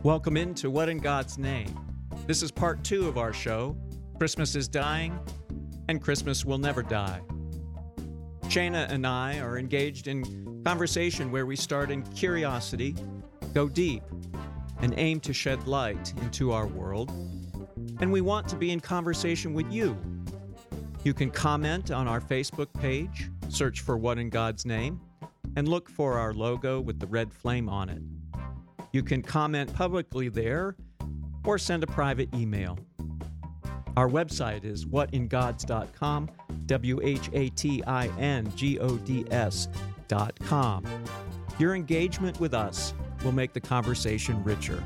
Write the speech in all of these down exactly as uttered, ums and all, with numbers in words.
Welcome into What in God's Name? This is part two of our show, Christmas is Dying, and Christmas Will Never Die. Shana and I are engaged in conversation where we start in curiosity, go deep, and aim to shed light into our world. And we want to be in conversation with you. You can comment on our Facebook page, search for What in God's Name, and look for our logo with the red flame on it. You can comment publicly there or send a private email. Our website is what in gods dot com, W H A T I N G O D S dot com. Your engagement with us will make the conversation richer.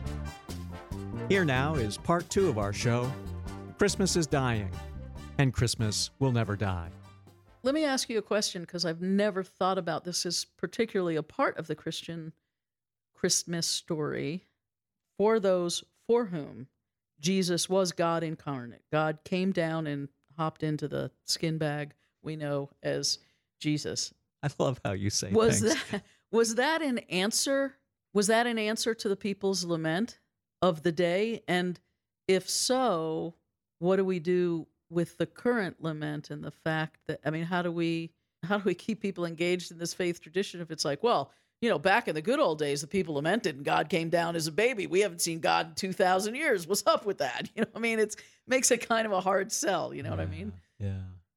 Here now is part two of our show, Christmas is Dying, and Christmas Will Never Die. Let me ask you a question, because I've never thought about this as particularly a part of the Christian Christmas story. For those for whom Jesus was God incarnate, God came down and hopped into the skin bag we know as Jesus. I love how you say was things. that was that an answer? Was that an answer to the people's lament of the day? And if so, what do we do with the current lament and the fact that, I mean, how do we how do we keep people engaged in this faith tradition if it's like, well, you know, back in the good old days, the people lamented and God came down as a baby. We haven't seen God in two thousand years. What's up with that? You know, I mean, it makes it kind of a hard sell. You know yeah, what I mean? Yeah.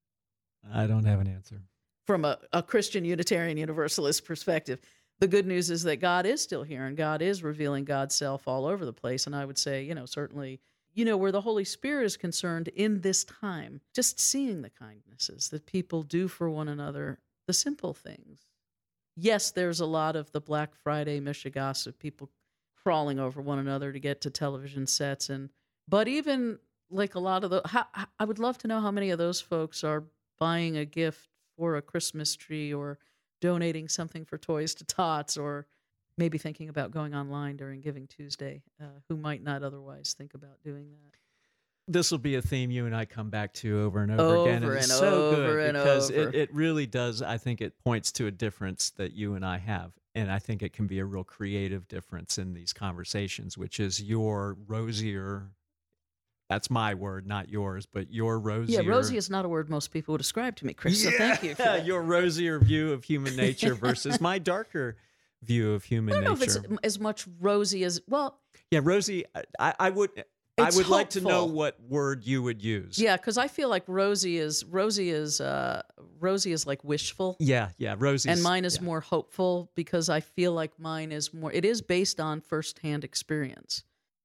I don't have an answer. From a, a Christian Unitarian Universalist perspective, the good news is that God is still here and God is revealing God's self all over the place. And I would say, you know, certainly, you know, where the Holy Spirit is concerned in this time, just seeing the kindnesses that people do for one another, the simple things. Yes, there's a lot of the Black Friday mishigas of people crawling over one another to get to television sets, and but even like a lot of the, how, I would love to know how many of those folks are buying a gift for a Christmas tree or donating something for Toys to Tots, or maybe thinking about going online during Giving Tuesday, uh, who might not otherwise think about doing that. This will be a theme you and I come back to over and over, over again. And, and it's so over good and because over. It, it really does. I think it points to a difference that you and I have. And I think it can be a real creative difference in these conversations, which is your rosier, that's my word, not yours, but your rosier. Yeah, rosy is not a word most people would ascribe to me, Chris, yeah, so thank you for that. Your rosier view of human nature versus my darker view of human nature. I don't nature. know if it's as much rosy as, well. Yeah, rosy, I, I would... It's I would hopeful. like to know what word you would use. Yeah, because I feel like rosy is rosy is uh, rosy is like wishful. Yeah, yeah, rosy. And mine is yeah. more hopeful because I feel like mine is more. It is based on firsthand experience.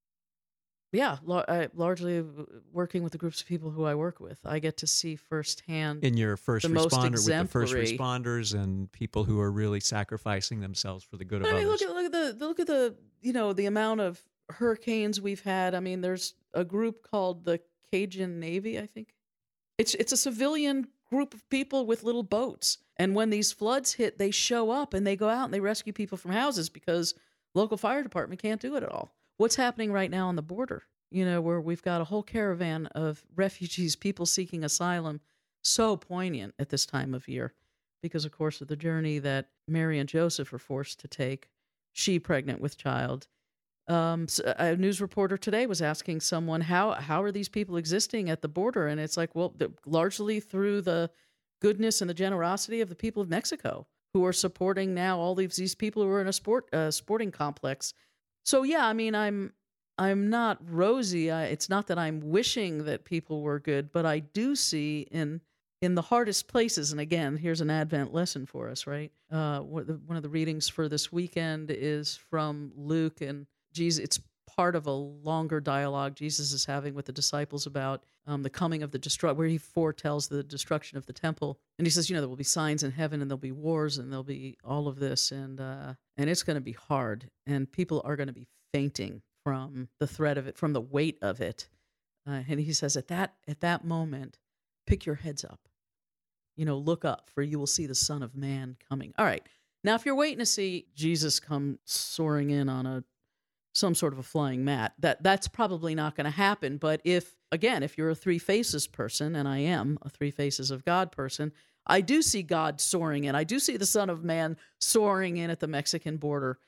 Yeah, lar- I, largely working with the groups of people who I work with, I get to see firsthand. In your first the most responder with the first exemplary. responders and people who are really sacrificing themselves for the good of I mean, others. look at look at the look at the you know the amount of hurricanes we've had. I mean, there's a group called the Cajun Navy, I think. It's it's a civilian group of people with little boats. And when these floods hit, they show up and they go out and they rescue people from houses because local fire department can't do it at all. What's happening right now on the border, you know, where we've got a whole caravan of refugees, people seeking asylum, so poignant at this time of year because, of course, of the journey that Mary and Joseph are forced to take, she pregnant with child. Um, so a news reporter today was asking someone, how how are these people existing at the border? And it's like, well, largely through the goodness and the generosity of the people of Mexico, who are supporting now all these these people who are in a sport uh, sporting complex. So yeah, I mean, I'm I'm not rosy. I, it's not that I'm wishing that people were good, but I do see in in the hardest places. And again, here's an Advent lesson for us, right? Uh, one of the readings for this weekend is from Luke, and Jesus, it's part of a longer dialogue Jesus is having with the disciples about um, the coming of the destruction, where he foretells the destruction of the temple. And he says, you know, there will be signs in heaven and there'll be wars and there'll be all of this. And, uh, and it's going to be hard. And people are going to be fainting from the threat of it, from the weight of it. Uh, and he says, at that, at that moment, pick your heads up, you know, look up, for you will see the Son of Man coming. All right. Now, if you're waiting to see Jesus come soaring in on a some sort of a flying mat, that that's probably not going to happen. But if, again, if you're a Three Faces person, and I am a Three Faces of God person, I do see God soaring in. I do see the Son of Man soaring in at the Mexican border.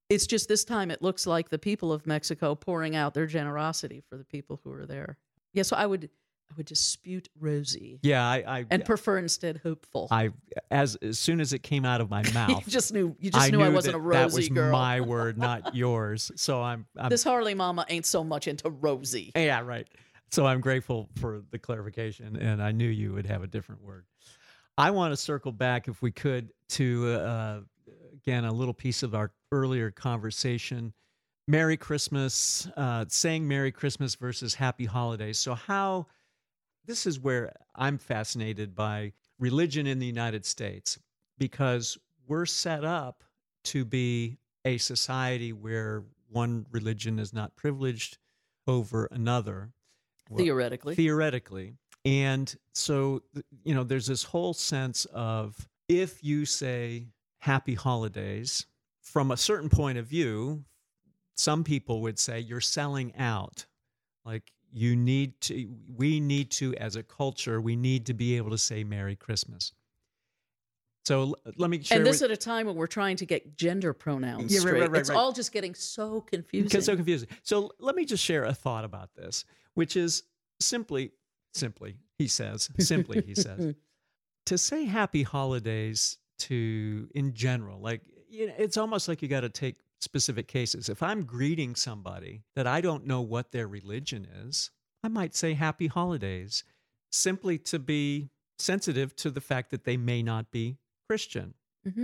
It's just this time it looks like the people of Mexico pouring out their generosity for the people who are there. Yeah, so I would I would dispute rosy. Yeah, I, I and prefer instead hopeful. I as as soon as it came out of my mouth, you just knew you just I knew, knew I wasn't that a rosy that was girl. my word, not yours. So I'm, I'm this Harley Mama ain't so much into rosy. Yeah, right. So I'm grateful for the clarification, and I knew you would have a different word. I want to circle back, if we could, to uh, again a little piece of our earlier conversation. Merry Christmas, uh, saying Merry Christmas versus Happy Holidays. So how, this is where I'm fascinated by religion in the United States, because we're set up to be a society where one religion is not privileged over another. Theoretically. Well, theoretically. And so, you know, there's this whole sense of, if you say Happy Holidays, from a certain point of view, some people would say you're selling out. Like, you need to, we need to, as a culture, we need to be able to say Merry Christmas. So let me share. And this with, at a time when we're trying to get gender pronouns yeah, right, straight. right, right, it's right. all just getting so confusing. It's so confusing. So let me just share a thought about this, which is simply, simply, he says, simply, he says, to say Happy Holidays to, in general, like, you know, it's almost like you got to take specific cases. If I'm greeting somebody that I don't know what their religion is, I might say Happy Holidays, simply to be sensitive to the fact that they may not be Christian. Mm-hmm.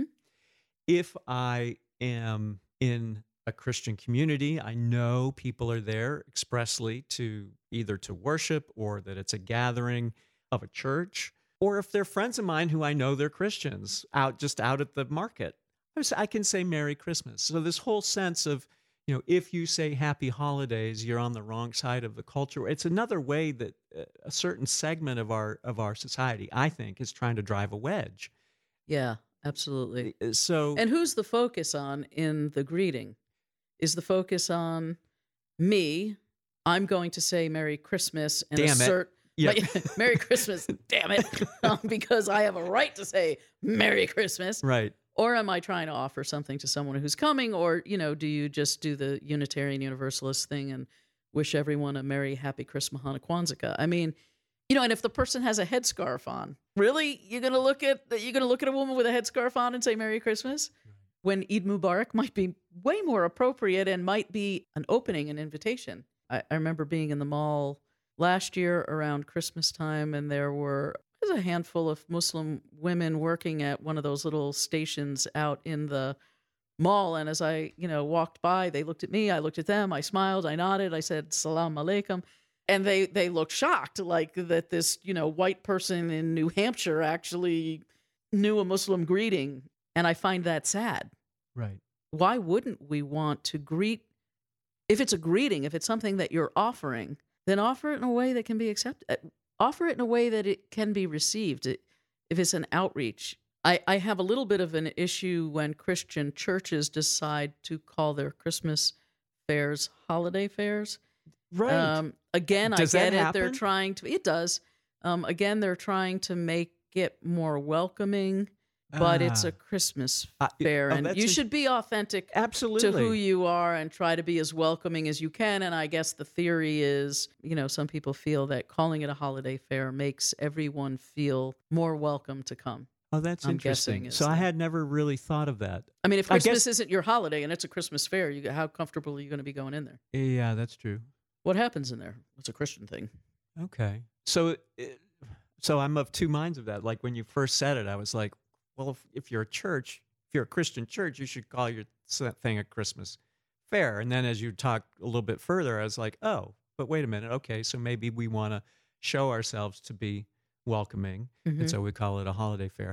If I am in a Christian community, I know people are there expressly to either to worship, or that it's a gathering of a church, or if they're friends of mine who I know they're Christians out just out at the market, I can say Merry Christmas. So this whole sense of, you know, if you say Happy Holidays, you're on the wrong side of the culture. It's another way that a certain segment of our of our society, I think, is trying to drive a wedge. Yeah, absolutely. So, and who's the focus on in the greeting? Is the focus on me? I'm going to say Merry Christmas and damn assert it. Yep. my, Merry Christmas, damn it, um, because I have a right to say Merry Christmas. Right. Or am I trying to offer something to someone who's coming? Or, you know, do you just do the Unitarian Universalist thing and wish everyone a Merry, Happy Christmas, Hanukkah, Kwanzaa? I mean, you know, and if the person has a headscarf on, really, you're gonna look at you're gonna look at a woman with a headscarf on and say Merry Christmas, when Eid Mubarak might be way more appropriate and might be an opening, an invitation. I, I remember being in the mall last year around Christmas time, and there were there's a handful of Muslim women working at one of those little stations out in the mall. And as I, you know, walked by, they looked at me, I looked at them, I smiled, I nodded, I said, Salam alaikum. And they, they looked shocked, like that this, you know, white person in New Hampshire actually knew a Muslim greeting. And I find that sad. Right. Why wouldn't we want to greet, if it's a greeting, if it's something that you're offering, then offer it in a way that can be accepted. Offer it in a way that it can be received. If it's an outreach, I, I have a little bit of an issue when Christian churches decide to call their Christmas fairs holiday fairs. Right. Um, again, Does I get that it. happen? They're trying to. It does. Um, again, they're trying to make it more welcoming, but it's Ah. a Christmas Uh, fair, oh, and that's you a- should be authentic Absolutely. to who you are and try to be as welcoming as you can. And I guess the theory is, you know, some people feel that calling it a holiday fair makes everyone feel more welcome to come. Oh, that's I'm interesting. guessing is So I that- had never really thought of that. I mean, if I Christmas guess- isn't your holiday and it's a Christmas fair, you how comfortable are you going to be going in there? Yeah, that's true. What happens in there? It's a Christian thing. Okay. So, it- so I'm of two minds of that. Like when you first said it, I was like, well, if, if you're a church, if you're a Christian church, you should call your thing a Christmas fair. And then as you talk a little bit further, I was like, oh, but wait a minute. Okay, so maybe we want to show ourselves to be welcoming, Mhm. and so we call it a holiday fair.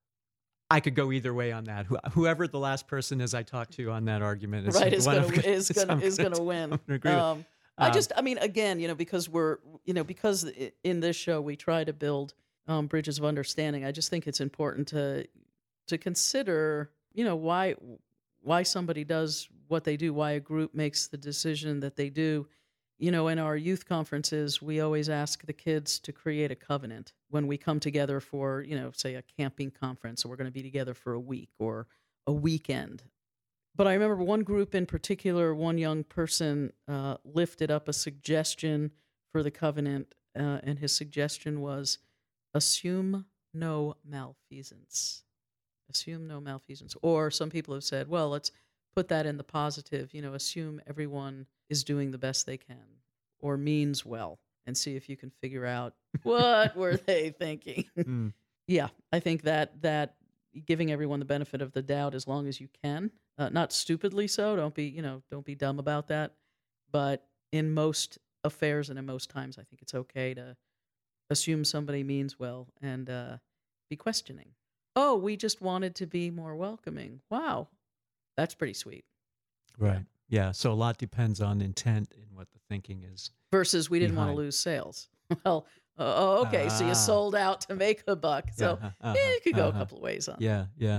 I could go either way on that. Who- Whoever the last person is I talked to on that argument is Right, the is one gonna I'm is so gonna I'm is gonna- gonna win. I'm gonna agree with. Um, I Um, just, I mean, again, you know, because we're, you know, because i- in this show we try to build um, bridges of understanding. I just think it's important to to consider, you know, why why somebody does what they do, why a group makes the decision that they do. You know, in our youth conferences, we always ask the kids to create a covenant when we come together for, you know, say a camping conference, or we're going to be together for a week or a weekend. But I remember one group in particular, one young person uh, lifted up a suggestion for the covenant, uh, and his suggestion was assume no malfeasance. Assume no malfeasance. Or some people have said, well, let's put that in the positive, you know, assume everyone is doing the best they can or means well, and see if you can figure out what were they thinking. Mm. Yeah, I think that that giving everyone the benefit of the doubt as long as you can, uh, not stupidly so, don't be, you know, don't be dumb about that, but in most affairs and in most times, I think it's okay to assume somebody means well and uh, be questioning. Oh, we just wanted to be more welcoming. Wow, that's pretty sweet. Right. Yeah. So a lot depends on intent and what the thinking is. Versus we didn't want behind. to lose sales. Well, uh, oh, okay, so you Ah. sold out to make a buck. So Yeah, uh-huh, eh, it could go uh-huh. a couple of ways on. Yeah, yeah, Yeah.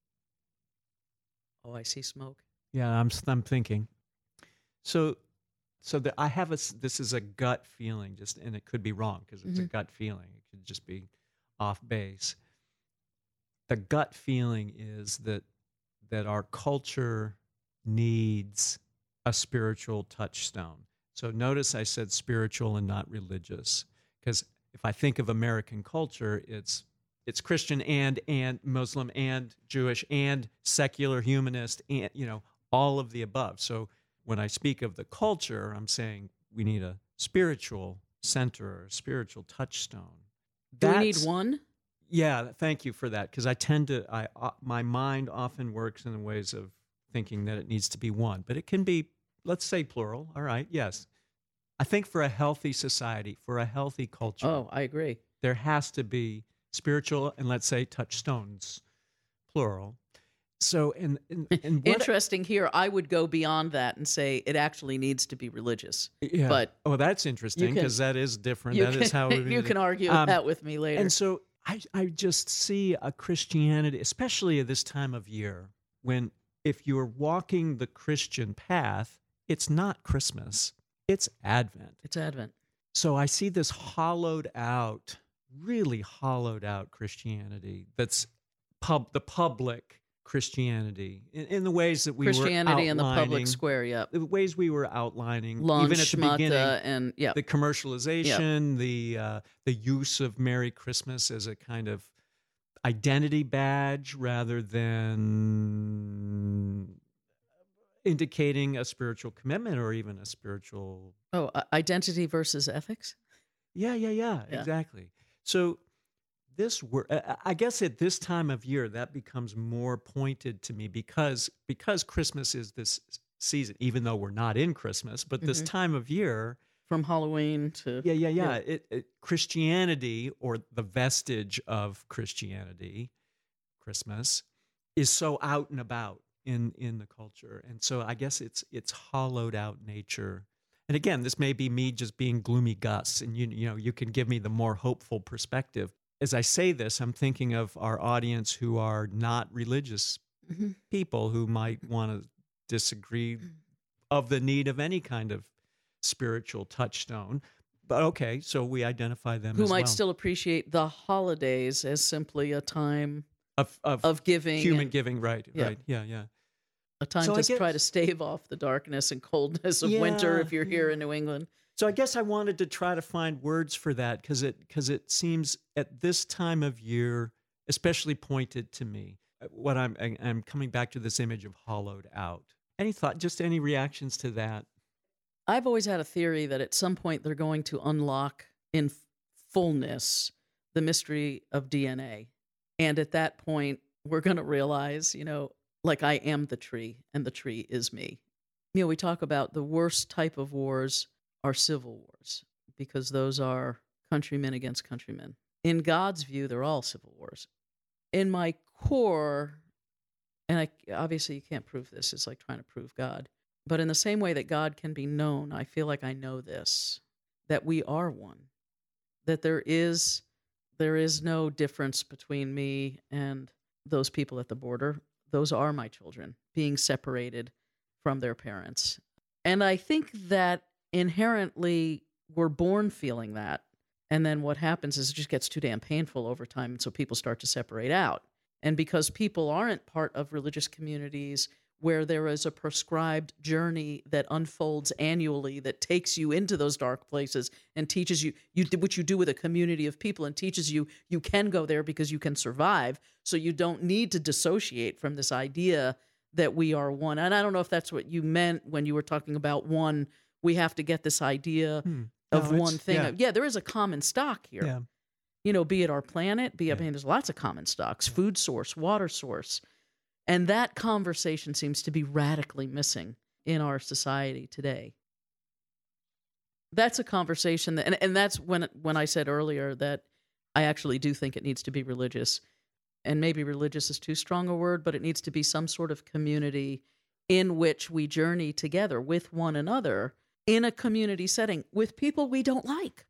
Oh, I see smoke. yeah. I'm s- I'm thinking. So, so that I have a s- this is a gut feeling, just and it could be wrong because it's a Mhm. gut feeling. It could just be off base. The gut feeling is that that our culture needs a spiritual touchstone. So notice I said spiritual and not religious, because if I think of American culture, it's it's Christian and and Muslim and Jewish and secular humanist and you know all of the above. So when I speak of the culture, I'm saying we need a spiritual center or a spiritual touchstone. Do we need That's- one? Yeah, thank you for that, because I tend to I uh, my mind often works in ways of thinking that it needs to be one, but it can be, let's say, plural. All right, yes. I think for a healthy society, for a healthy culture, Oh, I agree. there has to be spiritual and, let's say, touchstones, plural. So, and, and, and what, Interesting here. I would go beyond that and say it actually needs to be religious. yeah. But oh, that's interesting can- because that is different. You That can, is how we you can argue Um, that with me later. And so I, I just see a Christianity, especially at this time of year, when if you're walking the Christian path, it's not Christmas, it's Advent. It's Advent. So I see this hollowed out, really hollowed out Christianity that's pub the public Christianity in, in the ways that we Christianity were in the public outlining- square, yep. the ways we were outlining, Lunch, even at the beginning, schmata, and yeah. the commercialization, the uh, the use of Merry Christmas as a kind of identity badge rather than indicating a spiritual commitment or even a spiritual. Oh, uh, identity versus ethics? Yeah, yeah, yeah, Yeah. exactly. So this word, I guess at this time of year, that becomes more pointed to me because because Christmas is this season, even though we're not in Christmas, but this Mhm. time of year. From Halloween to... Yeah, yeah, yeah. It, it, Christianity, or the vestige of Christianity, Christmas, is so out and about in in the culture, and so I guess it's it's hollowed out nature. And again, this may be me just being gloomy Gus, and you you know you can give me the more hopeful perspective. As I say this, I'm thinking of our audience who are not religious Mhm. people who might want to disagree of the need of any kind of spiritual touchstone. But okay, so we identify them Who as might well. still appreciate the holidays as simply a time of, of, of giving, human and giving, right, Yeah. right, yeah, yeah. a time So I to try to guess- stave off the darkness and coldness of winter Yeah, if you're here yeah. in New England. So I guess I wanted to try to find words for that because it because it seems at this time of year especially pointed to me. What I'm I- I'm coming back to this image of hollowed out. Any thought? Just any reactions to that? I've always had a theory that at some point they're going to unlock in f- fullness the mystery of D N A. And at that point, we're going to realize, you know, like I am the tree and the tree is me. You know, we talk about the worst type of wars are civil wars because those are countrymen against countrymen. In God's view, they're all civil wars. In my core, and I obviously you can't prove this, it's like trying to prove God. But in the same way that God can be known, I feel like I know this, that we are one, that there is there is no difference between me and those people at the border. Those are my children being separated from their parents. And I think that inherently we're born feeling that. And then what happens is it just gets too damn painful over time. And so people start to separate out. And because people aren't part of religious communities where there is a prescribed journey that unfolds annually that takes you into those dark places and teaches you, you what you do with a community of people, and teaches you you can go there because you can survive. So you don't need to dissociate from this idea that we are one. And I don't know if that's what you meant when you were talking about one. We have to get this idea Hmm. of No, one it's- thing. yeah. Yeah, there is a common stock here. Yeah. You know, be it our planet, be it, Yeah. I mean, there's lots of common stocks, food source, water source. And that conversation seems to be radically missing in our society today. That's a conversation that, and, and that's when when I said earlier that I actually do think it needs to be religious. And maybe religious is too strong a word, but it needs to be some sort of community in which we journey together with one another in a community setting with people we don't like,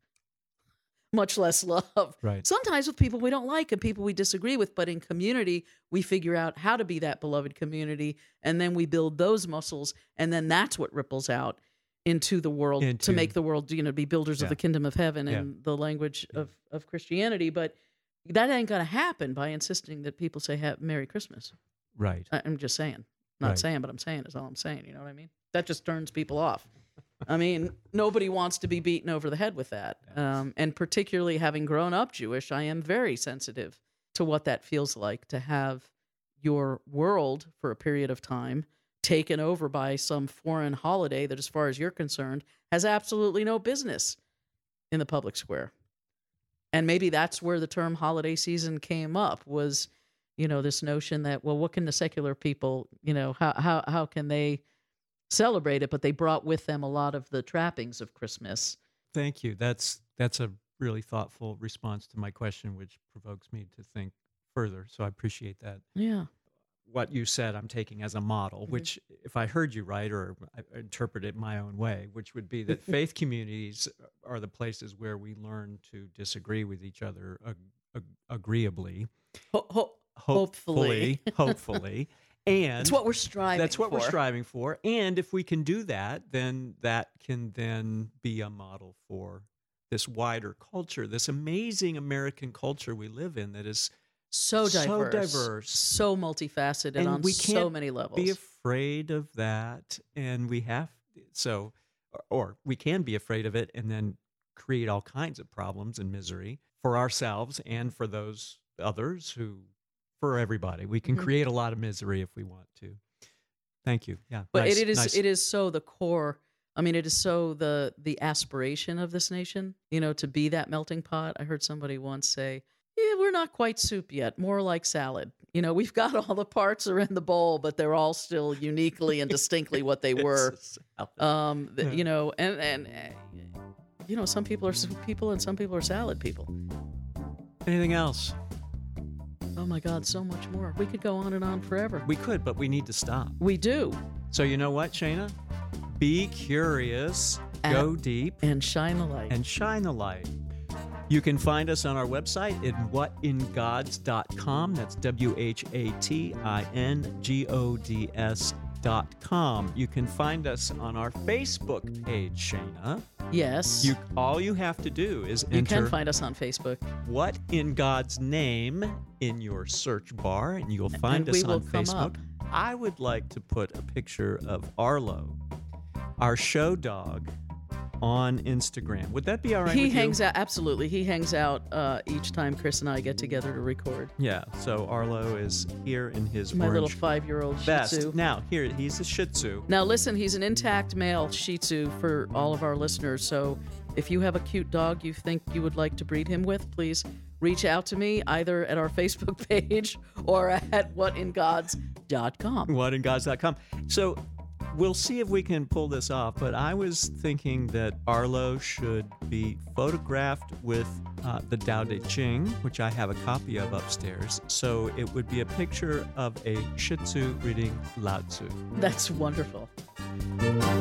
much less love. Right. Sometimes with people we don't like and people we disagree with, but in community, we figure out how to be that beloved community, and then we build those muscles, and then that's what ripples out into the world Into- to make the world, you know, be builders Yeah. of the kingdom of heaven Yeah. in the language Yeah. of, of Christianity. But that ain't going to happen by insisting that people say ha- Merry Christmas. Right. I- I'm just saying. Not Right. saying, but I'm saying is all I'm saying. You know what I mean? That just turns people off. I mean, nobody wants to be beaten over the head with that. Um, and particularly having grown up Jewish, I am very sensitive to what that feels like to have your world for a period of time taken over by some foreign holiday that, as far as you're concerned, has absolutely no business in the public square. And maybe that's where the term holiday season came up, was, you know, this notion that, well, what can the secular people, you know, how how how can they celebrate it? But they brought with them a lot of the trappings of Christmas. Thank you. That's that's a really thoughtful response to my question, which provokes me to think further. So I appreciate that. Yeah. What you said, I'm taking as a model, Mhm. which, if I heard you right, or I interpret it my own way, which would be that faith communities are the places where we learn to disagree with each other ag- ag- agreeably. Ho- ho- Hopefully, Hopefully. hopefully, and It's what we're striving that's what for. we're striving for. And if we can do that, then that can then be a model for this wider culture, this amazing American culture we live in that is So diverse. So diverse. So multifaceted And on we so can't many levels. be afraid of that. And we have, so, or, or we can be afraid of it and then create all kinds of problems and misery for ourselves and for those others who, for everybody. We can Mhm. create a lot of misery if we want to. Thank you. Yeah. But nice, it is nice. it is so the core. I mean, it is so the the aspiration of this nation, you know, to be that melting pot. I heard somebody once say, "Yeah, we're not quite soup yet, more like salad." You know, we've got all the parts are in the bowl, but they're all still uniquely and distinctly what they were. It's a salad. Um, th- Yeah. you know, and and uh, you know, some people are soup people and some people are salad people. Anything else? Oh my God, so much more. We could go on and on forever. We could, but we need to stop. We do. So you know what, Shayna? Be curious, At- go deep, And shine the light. and shine the light. You can find us on our website at what in gods dot com. That's W H A T I N G O D S dot com. You can find us on our Facebook page, Shayna. yes. You all you have to do is You enter can find us on Facebook. What in God's Name in your search bar, and you'll find And we us will on come Facebook. up. I would like to put a picture of Arlo, our show dog, on Instagram. Would that be all right He with hangs you? out, absolutely. He hangs out uh, each time Chris and I get together to record. Yeah, so Arlo is here in his My little orange five-year-old Shih vest. Tzu. Now, here, he's a Shih Tzu. Now, listen, he's an intact male Shih Tzu for all of our listeners. So if you have a cute dog you think you would like to breed him with, please reach out to me either at our Facebook page or at what in gods dot com. what in gods dot com. So we'll see if we can pull this off, but I was thinking that Arlo should be photographed with uh, the Tao Te Ching, which I have a copy of upstairs. So it would be a picture of a Shih Tzu reading Lao Tzu. That's wonderful.